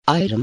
Ayrım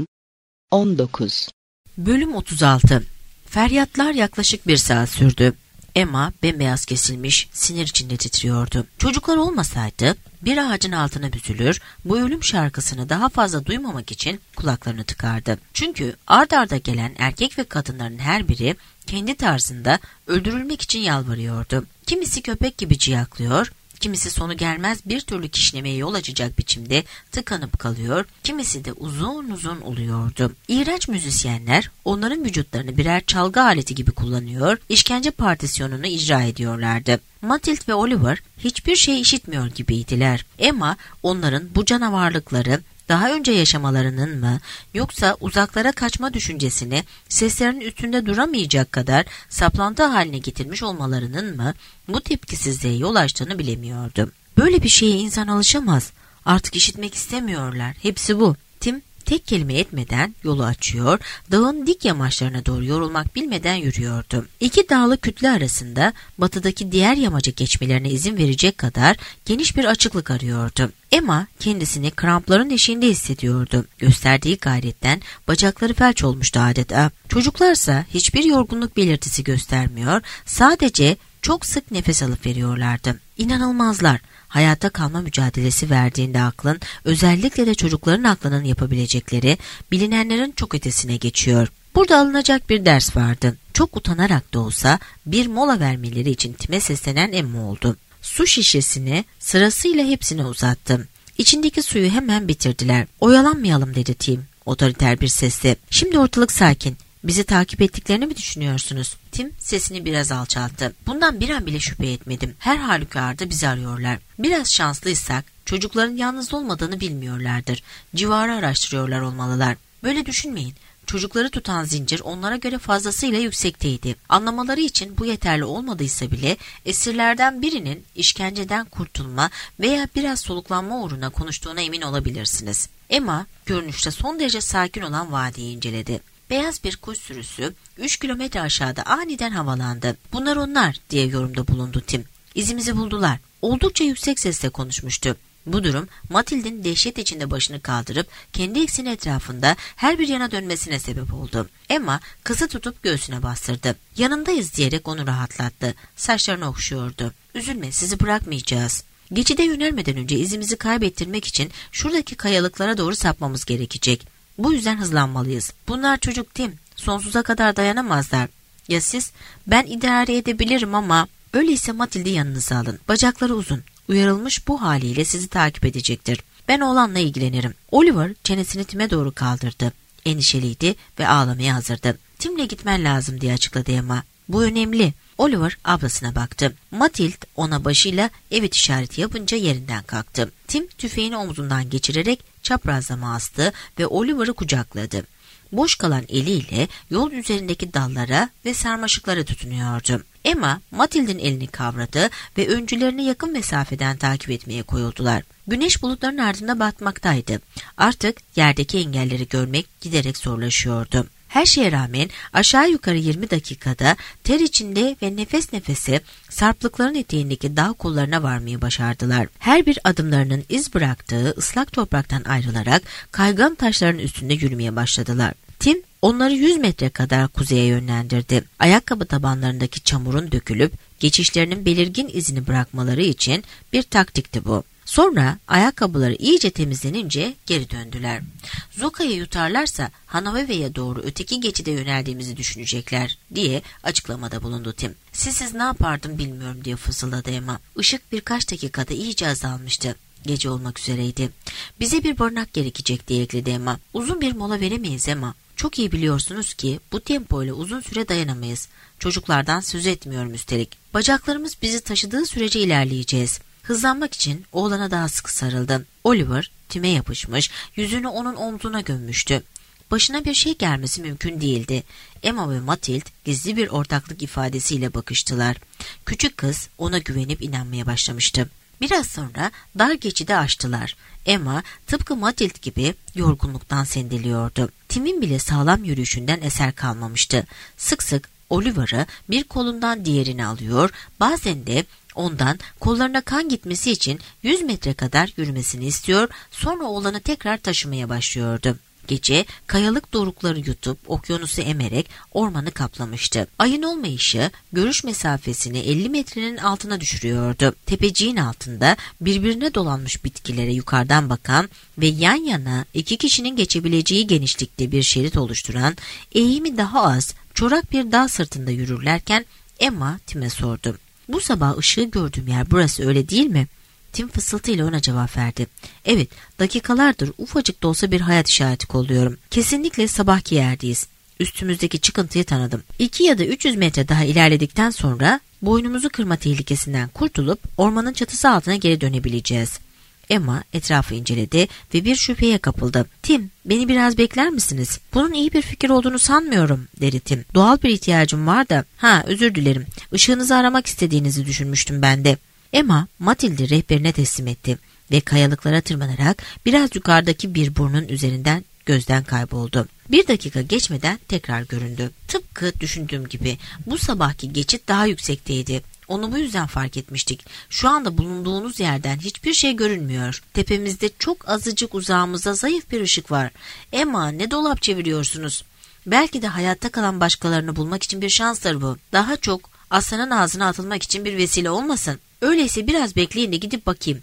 19. Bölüm 36. Feryatlar yaklaşık 1 saat sürdü. Emma bembeyaz kesilmiş, sinir içinde titriyordu. Çocuklar olmasaydı bir ağacın altına büzülür, bu ölüm şarkısını daha fazla duymamak için kulaklarını tıkardı. Çünkü ard arda gelen erkek ve kadınların her biri kendi tarzında öldürülmek için yalvarıyordu. Kimisi köpek gibi ciyaklıyor, kimisi sonu gelmez bir türlü kişnemeye yol açacak biçimde tıkanıp kalıyor, kimisi de uzun uzun uluyordu. İğrenç müzisyenler onların vücutlarını birer çalgı aleti gibi kullanıyor, işkence partisyonunu icra ediyorlardı. Matilda ve Oliver hiçbir şey işitmiyor gibiydiler. Emma onların bu canavarlıkları daha önce yaşamalarının mı yoksa uzaklara kaçma düşüncesini seslerinin üstünde duramayacak kadar saplantı haline getirmiş olmalarının mı bu tepkisizliğe yol açtığını bilemiyordu. Böyle bir şeye insan alışamaz. Artık işitmek istemiyorlar. Hepsi bu. Tim tek kelime etmeden yolu açıyor, dağın dik yamaçlarına doğru yorulmak bilmeden yürüyordu. İki dağlı kütle arasında batıdaki diğer yamaca geçmelerine izin verecek kadar geniş bir açıklık arıyordu. Emma kendisini krampların eşiğinde hissediyordu. Gösterdiği gayretten bacakları felç olmuştu adeta. Çocuklarsa hiçbir yorgunluk belirtisi göstermiyor, sadece çok sık nefes alıp veriyorlardı. İnanılmazlar. Hayata kalma mücadelesi verdiğinde aklın, özellikle de çocukların aklının yapabilecekleri bilinenlerin çok ötesine geçiyor. Burada alınacak bir ders vardı. Çok utanarak da olsa bir mola vermeleri için Tim'e seslenen Emma oldu. Su şişesini sırasıyla hepsine uzattı. İçindeki suyu hemen bitirdiler. Oyalanmayalım dedi Tim otoriter bir sesle. Şimdi ortalık sakin. Bizi takip ettiklerini mi düşünüyorsunuz? Tim sesini biraz alçalttı. Bundan bir an bile şüphe etmedim. Her halükarda bizi arıyorlar. Biraz şanslıysak çocukların yalnız olmadığını bilmiyorlardır. Civarı araştırıyorlar olmalılar. Böyle düşünmeyin. Çocukları tutan zincir onlara göre fazlasıyla yüksekteydi. Anlamaları için bu yeterli olmadıysa bile esirlerden birinin işkenceden kurtulma veya biraz soluklanma uğruna konuştuğuna emin olabilirsiniz. Emma görünüşte son derece sakin olan vadiyi inceledi. Beyaz bir kuş sürüsü 3 kilometre aşağıda aniden havalandı. Bunlar onlar diye yorumda bulundu Tim. İzimizi buldular. Oldukça yüksek sesle konuşmuştu. Bu durum Matilda'nın dehşet içinde başını kaldırıp kendi ekseni etrafında her bir yana dönmesine sebep oldu. Emma kızı tutup göğsüne bastırdı. Yanındayız diyerek onu rahatlattı. Saçlarını okşuyordu. Üzülme, sizi bırakmayacağız. Geçide yönelmeden önce izimizi kaybettirmek için şuradaki kayalıklara doğru sapmamız gerekecek. Bu yüzden hızlanmalıyız. Bunlar çocuk Tim. Sonsuza kadar dayanamazlar. Ya siz? Ben idare edebilirim ama... Öyleyse Matilda'yı yanınıza alın. Bacakları uzun. Uyarılmış bu haliyle sizi takip edecektir. Ben oğlanla ilgilenirim. Oliver çenesini Tim'e doğru kaldırdı. Endişeliydi ve ağlamaya hazırdı. Tim'le gitmen lazım diye açıkladı Emma. Bu önemli. Oliver ablasına baktı. Matilda ona başıyla evet işareti yapınca yerinden kalktı. Tim tüfeğini omzundan geçirerek çaprazlama astı ve Oliver'ı kucakladı. Boş kalan eliyle yol üzerindeki dallara ve sarmaşıklara tutunuyordu. Emma Matilda'nın elini kavradı ve öncülerini yakın mesafeden takip etmeye koyuldular. Güneş bulutların ardında batmaktaydı. Artık yerdeki engelleri görmek giderek zorlaşıyordu. Her şeye rağmen aşağı yukarı 20 dakikada ter içinde ve nefes nefese sarplıkların eteğindeki dağ kollarına varmayı başardılar. Her bir adımlarının iz bıraktığı ıslak topraktan ayrılarak kaygan taşların üstünde yürümeye başladılar. Tim onları 100 metre kadar kuzeye yönlendirdi. Ayakkabı tabanlarındaki çamurun dökülüp geçişlerinin belirgin izini bırakmaları için bir taktikti bu. Sonra ayakkabıları iyice temizlenince geri döndüler. Zoka'yı yutarlarsa Hanove'ye doğru öteki geçide yöneldiğimizi düşünecekler diye açıklamada bulundu Tim. Siz ne yapardım bilmiyorum diye fısıldadı Emma. Işık birkaç dakikada iyice azalmıştı. Gece olmak üzereydi. Bize bir barınak gerekecek diye ekledi Emma. Uzun bir mola veremeyiz Emma. Çok iyi biliyorsunuz ki bu tempoyla uzun süre dayanamayız. Çocuklardan söz etmiyorum üstelik. Bacaklarımız bizi taşıdığı sürece ilerleyeceğiz. Hızlanmak için oğlana daha sıkı sarıldı. Oliver Tim'e yapışmış, yüzünü onun omzuna gömmüştü. Başına bir şey gelmesi mümkün değildi. Emma ve Matilda gizli bir ortaklık ifadesiyle bakıştılar. Küçük kız ona güvenip inanmaya başlamıştı. Biraz sonra dar geçidi aştılar. Emma tıpkı Matilda gibi yorgunluktan sendeliyordu. Tim'in bile sağlam yürüyüşünden eser kalmamıştı. Sık sık Oliver'ı bir kolundan diğerini alıyor, bazen de ondan kollarına kan gitmesi için 100 metre kadar yürümesini istiyor, sonra oğlanı tekrar taşımaya başlıyordu. Gece kayalık dorukları yutup okyanusu emerek ormanı kaplamıştı. Ayın olmayışı görüş mesafesini 50 metrenin altına düşürüyordu. Tepeciğin altında birbirine dolanmış bitkilere yukarıdan bakan ve yan yana iki kişinin geçebileceği genişlikte bir şerit oluşturan, eğimi daha az, çorak bir dağ sırtında yürürlerken Emma Tim'e sordu. "Bu sabah ışığı gördüğüm yer burası, öyle değil mi?" Tim fısıltıyla ona cevap verdi. "Evet, dakikalardır ufacık da olsa bir hayat işareti kolluyorum. Kesinlikle sabahki yerdeyiz. Üstümüzdeki çıkıntıyı tanıdım. 2 ya da 300 metre daha ilerledikten sonra boynumuzu kırma tehlikesinden kurtulup ormanın çatısı altına geri dönebileceğiz." Emma etrafı inceledi ve bir şüpheye kapıldı. "Tim, beni biraz bekler misiniz? Bunun iyi bir fikir olduğunu sanmıyorum," dedi Tim. "Doğal bir ihtiyacım var da." Özür dilerim. Işığınızı aramak istediğinizi düşünmüştüm ben de." Emma, Matild'i rehberine teslim etti ve kayalıklara tırmanarak biraz yukarıdaki bir burnun üzerinden gözden kayboldu. 1 dakika geçmeden tekrar göründü. Tıpkı düşündüğüm gibi bu sabahki geçit daha yüksekteydi. Onu bu yüzden fark etmiştik. Şu anda bulunduğunuz yerden hiçbir şey görünmüyor. Tepemizde çok azıcık uzağımızda zayıf bir ışık var. Emma, ne dolap çeviriyorsunuz? Belki de hayatta kalan başkalarını bulmak için bir şanstır bu. Daha çok aslanın ağzına atılmak için bir vesile olmasın. Öyleyse biraz bekleyin de gidip bakayım.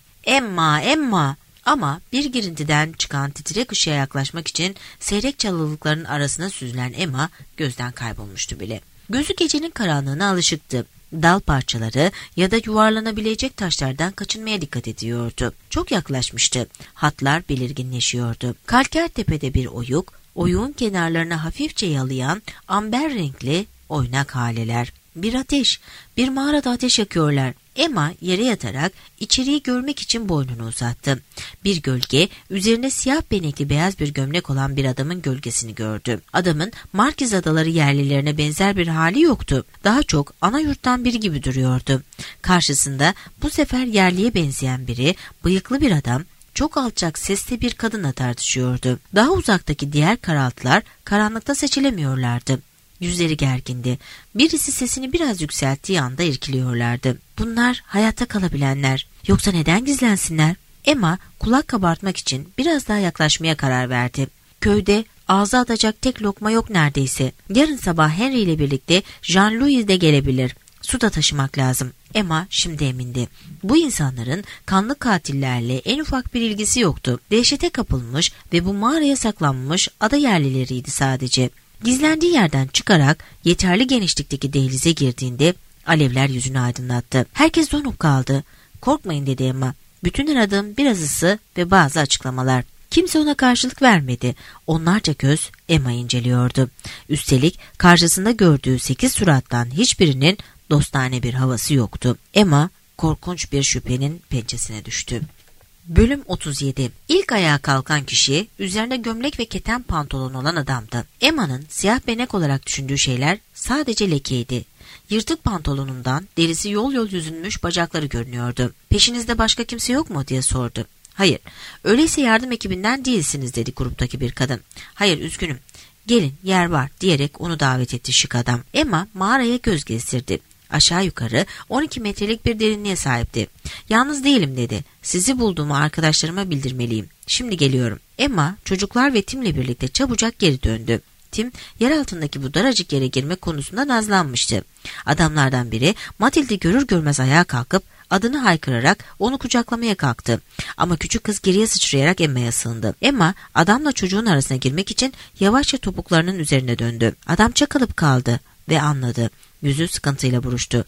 Emma. Ama bir girintiden çıkan titrek ışığa yaklaşmak için seyrek çalılıkların arasına süzülen Emma gözden kaybolmuştu bile. Gözü gecenin karanlığına alışıktı. Dal parçaları ya da yuvarlanabilecek taşlardan kaçınmaya dikkat ediyordu. Çok yaklaşmıştı. Hatlar belirginleşiyordu. Kalker tepede bir oyuk, oyuğun kenarlarını hafifçe yalayan amber renkli oynak haleler. Bir ateş, bir mağarada ateş yakıyorlar. Emma yere yatarak içeriği görmek için boynunu uzattı. Bir gölge, üzerine siyah benekli beyaz bir gömlek olan bir adamın gölgesini gördü. Adamın Markiz Adaları yerlilerine benzer bir hali yoktu. Daha çok ana yurttan biri gibi duruyordu. Karşısında bu sefer yerliye benzeyen biri, bıyıklı bir adam, çok alçak sesle bir kadınla tartışıyordu. Daha uzaktaki diğer karaltılar karanlıkta seçilemiyorlardı. Yüzleri gergindi. Birisi sesini biraz yükselttiği anda irkiliyorlardı. Bunlar hayatta kalabilenler. Yoksa neden gizlensinler? Emma kulak kabartmak için biraz daha yaklaşmaya karar verdi. Köyde ağza atacak tek lokma yok neredeyse. Yarın sabah Henry ile birlikte Jean-Louis de gelebilir. Su da taşımak lazım. Emma şimdi emindi. Bu insanların kanlı katillerle en ufak bir ilgisi yoktu. Dehşete kapılmış ve bu mağaraya saklanmış ada yerlileriydi sadece. Gizlendiği yerden çıkarak yeterli genişlikteki dehlize girdiğinde alevler yüzünü aydınlattı. Herkes donup kaldı. "Korkmayın," dedi Emma. "Bütün aradığım biraz ısı ve bazı açıklamalar." Kimse ona karşılık vermedi. Onlarca göz Emma'yı inceliyordu. Üstelik karşısında gördüğü 8 surattan hiçbirinin dostane bir havası yoktu. Emma korkunç bir şüphenin pençesine düştü. Bölüm 37. İlk ayağa kalkan kişi üzerinde gömlek ve keten pantolon olan adamdı. Emma'nın siyah benek olarak düşündüğü şeyler sadece lekeydi. Yırtık pantolonundan derisi yol yol yüzülmüş bacakları görünüyordu. "Peşinizde başka kimse yok mu?" diye sordu. "Hayır. Öyleyse yardım ekibinden değilsiniz," dedi gruptaki bir kadın. "Hayır, üzgünüm. Gelin, yer var," diyerek onu davet etti şık adam. Emma mağaraya göz gezdirdi. Aşağı yukarı 12 metrelik bir derinliğe sahipti. "Yalnız değilim," dedi. "Sizi bulduğumu arkadaşlarıma bildirmeliyim. Şimdi geliyorum." Emma çocuklar ve Tim'le birlikte çabucak geri döndü. Tim yer altındaki bu daracık yere girmek konusunda nazlanmıştı. Adamlardan biri Matild'i görür görmez ayağa kalkıp adını haykırarak onu kucaklamaya kalktı. Ama küçük kız geriye sıçrayarak Emma'ya sığındı. Emma adamla çocuğun arasına girmek için yavaşça topuklarının üzerine döndü. Adam çakılıp kaldı ve anladı. Yüzü sıkıntıyla buruştu.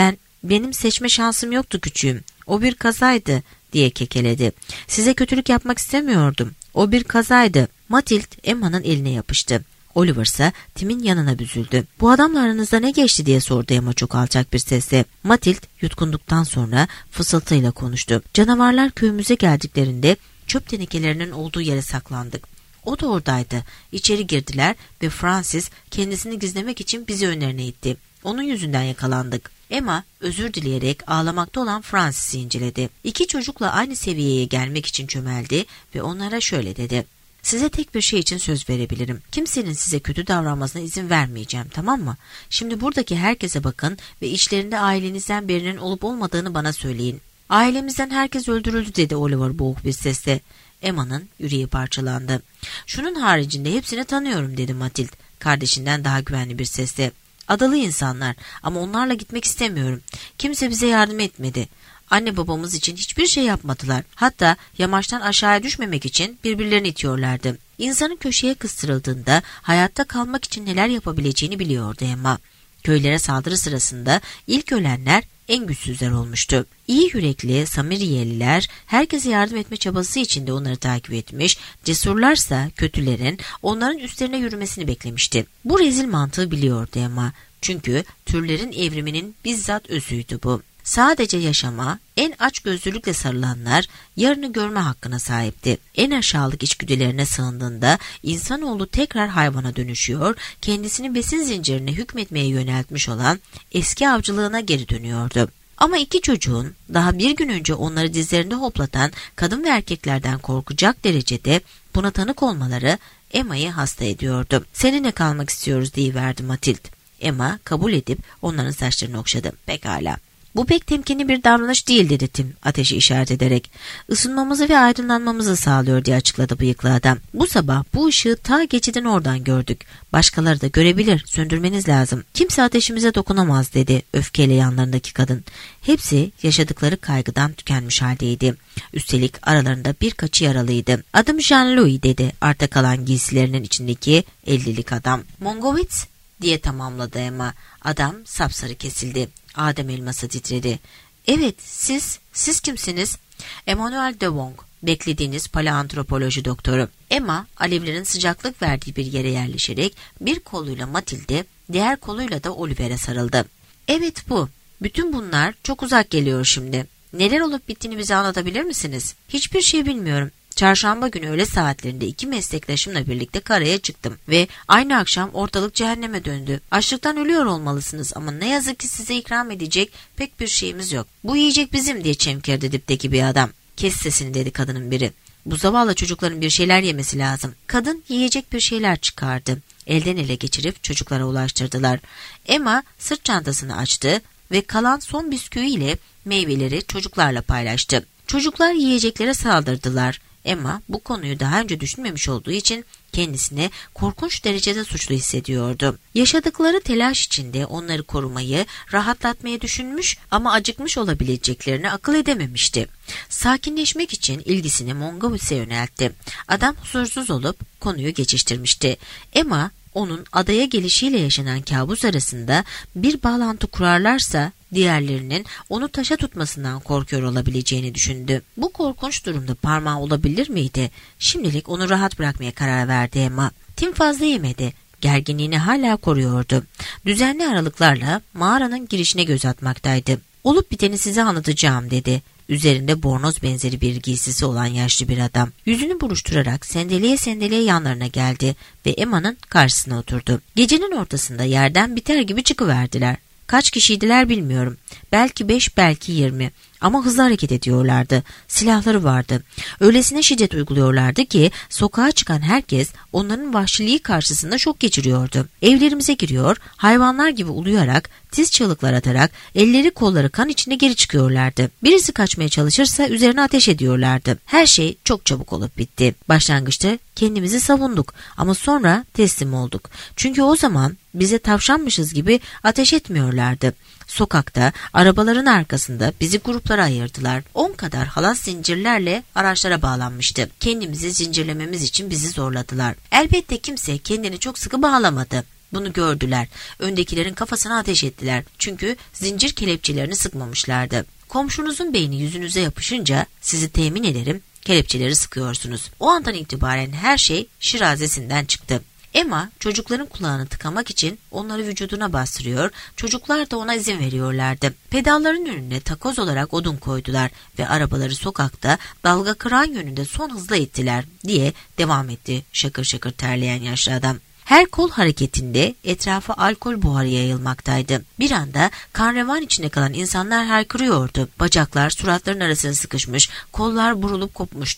Benim seçme şansım yoktu küçüğüm. O bir kazaydı," diye kekeledi. "Size kötülük yapmak istemiyordum. O bir kazaydı." Matild Emma'nın eline yapıştı. Oliver ise Tim'in yanına büzüldü. "Bu adamla aranızda ne geçti?" diye sordu Emma çok alçak bir sesle. Matild yutkunduktan sonra fısıltıyla konuştu. "Canavarlar köyümüze geldiklerinde çöp tenekelerinin olduğu yere saklandık. O da oradaydı. İçeri girdiler ve Francis kendisini gizlemek için bizi önlerine itti. Onun yüzünden yakalandık." Emma özür dileyerek ağlamakta olan Francis'i inceledi. 2 çocukla aynı seviyeye gelmek için çömeldi ve onlara şöyle dedi. "Size tek bir şey için söz verebilirim. Kimsenin size kötü davranmasına izin vermeyeceğim, tamam mı? Şimdi buradaki herkese bakın ve içlerinde ailenizden birinin olup olmadığını bana söyleyin." "Ailemizden herkes öldürüldü," dedi Oliver boğuk bir sesle. Emma'nın yüreği parçalandı. "Şunun haricinde hepsini tanıyorum," dedi Matilda kardeşinden daha güvenli bir sesle. "Adalı insanlar ama onlarla gitmek istemiyorum. Kimse bize yardım etmedi. Anne babamız için hiçbir şey yapmadılar. Hatta yamaçtan aşağıya düşmemek için birbirlerini itiyorlardı." İnsanın köşeye kıstırıldığında hayatta kalmak için neler yapabileceğini biliyordu Emma. Köylere saldırı sırasında ilk ölenler en güçsüzler olmuştu. İyi yürekli Samiriyeliler herkese yardım etme çabası içinde onları takip etmiş, cesurlarsa kötülerin onların üstlerine yürümesini beklemişti. Bu rezil mantığı biliyordu Emma. Çünkü türlerin evriminin bizzat özüydü bu. Sadece yaşama, en açgözlülükle sarılanlar yarını görme hakkına sahipti. En aşağılık içgüdülerine sığındığında insanoğlu tekrar hayvana dönüşüyor, kendisini besin zincirine hükmetmeye yöneltmiş olan eski avcılığına geri dönüyordu. Ama iki çocuğun daha bir gün önce onları dizlerinde hoplatan kadın ve erkeklerden korkacak derecede buna tanık olmaları Emma'yı hasta ediyordu. "Seninle kalmak istiyoruz," deyiverdi Matilda. Emma kabul edip onların saçlarını okşadı. "Pekala. Bu pek temkinli bir davranış değil," dedi Tim ateşi işaret ederek. "Isınmamızı ve aydınlanmamızı sağlıyor," diye açıkladı bıyıklı adam. "Bu sabah bu ışığı ta geçidin oradan gördük. Başkaları da görebilir, söndürmeniz lazım." "Kimse ateşimize dokunamaz," dedi öfkeyle yanlarındaki kadın. Hepsi yaşadıkları kaygıdan tükenmiş haldeydi. Üstelik aralarında birkaçı yaralıydı. "Adım Jean-Louis," dedi arta kalan giysilerinin içindeki 50'lik adam. "Mongovitz," diye tamamladı Emma. Adam sapsarı kesildi. Adem elması titredi. "Evet, siz kimsiniz?" "Emmanuel de Wong, beklediğiniz paleantropoloji doktoru." Emma alevlerin sıcaklık verdiği bir yere yerleşerek bir koluyla Matilde, diğer koluyla da Oliver'e sarıldı. "Evet bu. Bütün bunlar çok uzak geliyor şimdi. Neler olup bittiğini bize anlatabilir misiniz?" "Hiçbir şey bilmiyorum. Çarşamba günü öğle saatlerinde 2 meslektaşımla birlikte karaya çıktım ve aynı akşam ortalık cehenneme döndü. Açlıktan ölüyor olmalısınız ama ne yazık ki size ikram edecek pek bir şeyimiz yok. Bu yiyecek bizim," diye çemkirdi dipteki bir adam. "Kes sesini," dedi kadının biri. "Bu zavallı çocukların bir şeyler yemesi lazım." Kadın yiyecek bir şeyler çıkardı. Elden ele geçirip çocuklara ulaştırdılar. Emma sırt çantasını açtı ve kalan son bisküviyle meyveleri çocuklarla paylaştı. Çocuklar yiyeceklere saldırdılar. Emma bu konuyu daha önce düşünmemiş olduğu için kendisini korkunç derecede suçlu hissediyordu. Yaşadıkları telaş içinde onları korumayı, rahatlatmayı düşünmüş ama acıkmış olabileceklerini akıl edememişti. Sakinleşmek için ilgisini Mongovis'e yöneltti. Adam huzursuz olup konuyu geçiştirmişti. Emma onun adaya gelişiyle yaşanan kabus arasında bir bağlantı kurarlarsa diğerlerinin onu taşa tutmasından korkuyor olabileceğini düşündü. Bu korkunç durumda parmağı olabilir miydi? Şimdilik onu rahat bırakmaya karar verdi Emma. Tim fazla yemedi. Gerginliğini hala koruyordu. Düzenli aralıklarla mağaranın girişine göz atmaktaydı. "Olup biteni size anlatacağım," dedi. Üzerinde bornoz benzeri bir giysisi olan yaşlı bir adam. Yüzünü buruşturarak sendeleye yanlarına geldi ve Emma'nın karşısına oturdu. Gecenin ortasında yerden biter gibi çıkıverdiler. Kaç kişiydiler bilmiyorum. Belki 5, belki 20. Ama hızlı hareket ediyorlardı. Silahları vardı. Öylesine şiddet uyguluyorlardı ki sokağa çıkan herkes onların vahşiliği karşısında şok geçiriyordu. Evlerimize giriyor, hayvanlar gibi uluyarak, tiz çığlıklar atarak, elleri kolları kan içinde geri çıkıyorlardı. Birisi kaçmaya çalışırsa üzerine ateş ediyorlardı. Her şey çok çabuk olup bitti. Başlangıçta kendimizi savunduk ama sonra teslim olduk. Çünkü o zaman bize tavşanmışız gibi ateş etmiyorlardı. Sokakta, arabaların arkasında bizi gruplara ayırdılar. 10 kadar halat zincirlerle araçlara bağlanmıştı. Kendimizi zincirlememiz için bizi zorladılar. Elbette kimse kendini çok sıkı bağlamadı. Bunu gördüler. Öndekilerin kafasına ateş ettiler. Çünkü zincir kelepçelerini sıkmamışlardı. Komşunuzun beyni yüzünüze yapışınca sizi temin ederim kelepçeleri sıkıyorsunuz. O andan itibaren her şey şirazesinden çıktı. Emma çocukların kulağını tıkamak için onları vücuduna bastırıyor, çocuklar da ona izin veriyorlardı. Pedalların önüne takoz olarak odun koydular ve arabaları sokakta dalga kıran yönünde son hızla ittiler diye devam etti şakır şakır terleyen yaşlı adam. Her kol hareketinde etrafa alkol buharı yayılmaktaydı. Bir anda kan revan içinde kalan insanlar haykırıyordu. Bacaklar suratların arasına sıkışmış, kollar burulup kopmuştu.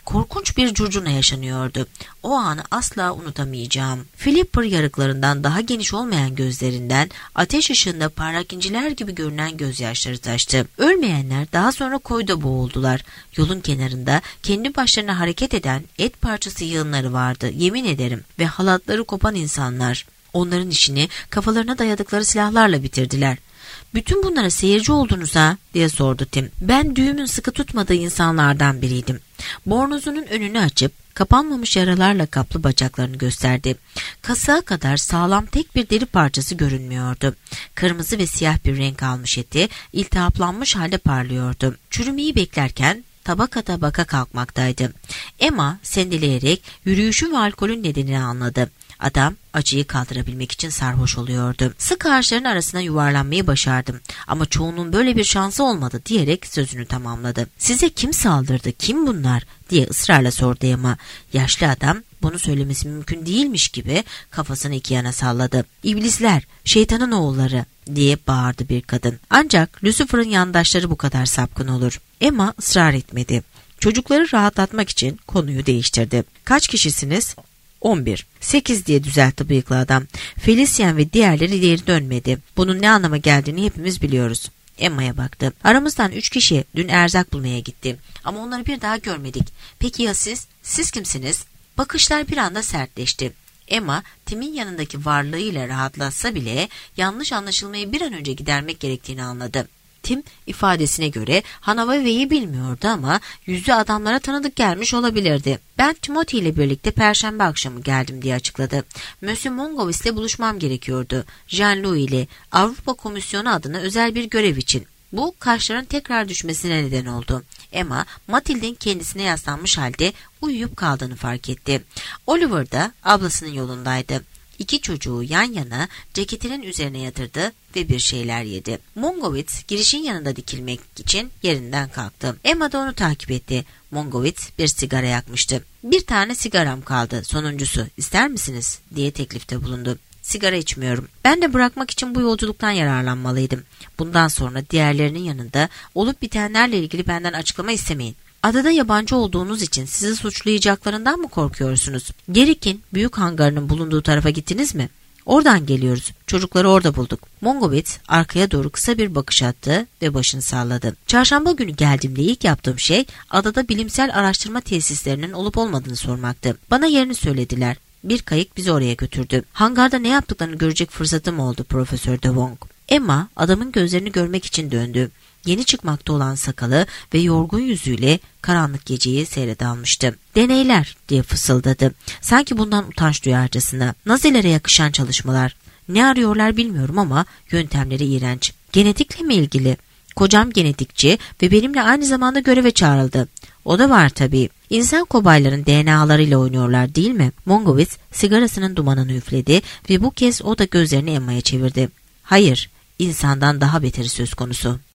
Korkunç bir curcuna yaşanıyordu. O anı asla unutamayacağım. Flipper yarıklarından daha geniş olmayan gözlerinden ateş ışığında parlak inciler gibi görünen gözyaşları taştı. Ölmeyenler daha sonra koyda boğuldular. Yolun kenarında kendi başlarına hareket eden et parçası yığınları vardı, yemin ederim, ve halatları kopan insanlar. Onların işini kafalarına dayadıkları silahlarla bitirdiler. "Bütün bunlara seyirci oldunuz ha?" diye sordu Tim. "Ben düğümün sıkı tutmadığı insanlardan biriydim." Bornozunun önünü açıp kapanmamış yaralarla kaplı bacaklarını gösterdi. Kasığa kadar sağlam tek bir deri parçası görünmüyordu. Kırmızı ve siyah bir renk almış eti iltihaplanmış halde parlıyordu. Çürümeyi beklerken tabaka tabaka kalkmaktaydı. Emma sendeleyerek yürüyüşü ve alkolün nedenini anladı. Adam acıyı kaldırabilmek için sarhoş oluyordu. Sık ağaçların arasına yuvarlanmayı başardım ama çoğunun böyle bir şansı olmadı diyerek sözünü tamamladı. "Size kim saldırdı, kim bunlar?" diye ısrarla sordu Emma. Yaşlı adam bunu söylemesi mümkün değilmiş gibi kafasını iki yana salladı. "İblisler, şeytanın oğulları," diye bağırdı bir kadın. Ancak Lucifer'ın yandaşları bu kadar sapkın olur. Emma ısrar etmedi. Çocukları rahatlatmak için konuyu değiştirdi. "Kaç kişisiniz?" 11. 8 diye düzeltti bıyıklı adam. Felician ve diğerleri ileri dönmedi. Bunun ne anlama geldiğini hepimiz biliyoruz. Emma'ya baktı. "Aramızdan 3 kişi dün erzak bulmaya gitti. Ama onları bir daha görmedik. Peki ya siz? Siz kimsiniz?" Bakışlar bir anda sertleşti. Emma, Tim'in yanındaki varlığıyla rahatlatsa bile yanlış anlaşılmayı bir an önce gidermek gerektiğini anladı. Tim ifadesine göre Hanover'i bilmiyordu ama yüzü adamlara tanıdık gelmiş olabilirdi. "Ben Timothy ile birlikte Perşembe akşamı geldim," diye açıkladı. "Monsieur Mongovis ile buluşmam gerekiyordu. Jean-Louis ile Avrupa Komisyonu adına özel bir görev için." Bu kaşların tekrar düşmesine neden oldu. Emma, Mathilde'in kendisine yaslanmış halde uyuyup kaldığını fark etti. Oliver da ablasının yolundaydı. İki çocuğu yan yana ceketinin üzerine yatırdı ve bir şeyler yedi. Mongovitz girişin yanında dikilmek için yerinden kalktı. Emma da onu takip etti. Mongovitz bir sigara yakmıştı. "Bir tane sigaram kaldı, sonuncusu. İster misiniz?" diye teklifte bulundu. "Sigara içmiyorum. Ben de bırakmak için bu yolculuktan yararlanmalıydım. Bundan sonra diğerlerinin yanında olup bitenlerle ilgili benden açıklama istemeyin. Adada yabancı olduğunuz için sizi suçlayacaklarından mı korkuyorsunuz? Gerik'in büyük hangarının bulunduğu tarafa gittiniz mi?" "Oradan geliyoruz. Çocukları orada bulduk." Mongovitz arkaya doğru kısa bir bakış attı ve başını salladı. "Çarşamba günü geldiğimde ilk yaptığım şey adada bilimsel araştırma tesislerinin olup olmadığını sormaktı. Bana yerini söylediler. Bir kayık bizi oraya götürdü. Hangarda ne yaptıklarını görecek fırsatım oldu Profesör de Wong." Emma adamın gözlerini görmek için döndü. Yeni çıkmakta olan sakalı ve yorgun yüzüyle karanlık geceyi seyrede almıştı. "Deneyler," diye fısıldadı. Sanki bundan utanç duyarcasına. "Nazilere yakışan çalışmalar. Ne arıyorlar bilmiyorum ama yöntemleri iğrenç. Genetikle mi ilgili? Kocam genetikçi ve benimle aynı zamanda göreve çağrıldı." "O da var tabii. İnsan kobayların DNA'larıyla oynuyorlar değil mi?" Mongovitz sigarasının dumanını üfledi ve bu kez o da gözlerini Emma'ya çevirdi. "Hayır, insandan daha beteri söz konusu."